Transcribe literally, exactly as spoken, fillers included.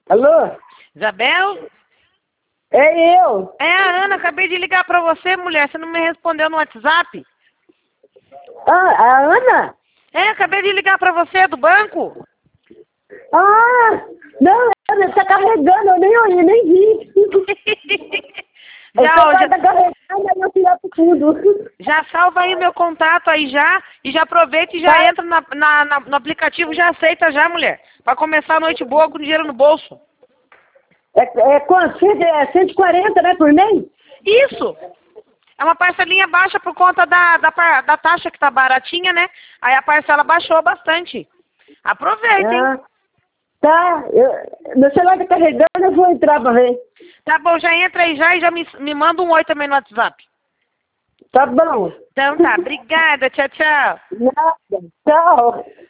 Alô? Isabel? É eu. É a Ana, acabei de ligar pra você, mulher. Você não me respondeu no WhatsApp? Ah, a Ana? É, acabei de ligar pra você do banco. Ah, não, ela tá carregando, eu nem olhei, nem vi. Eu já, só ó, já, tá carregando, aí eu piloto tudo. já salva aí meu contato aí já. E já aproveita e já Tá. entra na, na- na- no aplicativo e já aceita já, mulher. Pra começar a noite boa com dinheiro no bolso. É, é quanto? Cento- É cento e quarenta, né, por mês? Isso! É uma parcelinha baixa por conta da, da, par- da taxa que tá baratinha, né? Aí a parcela baixou bastante. Aproveita, hein? Ah, tá. Eu, meu celular tá carregando, eu vou entrar pra ver. Tá bom, já entra aí já e já me, me manda um oi também no WhatsApp. Tá bom. Então tá, obrigada, tchau, tchau. Nada. Tchau.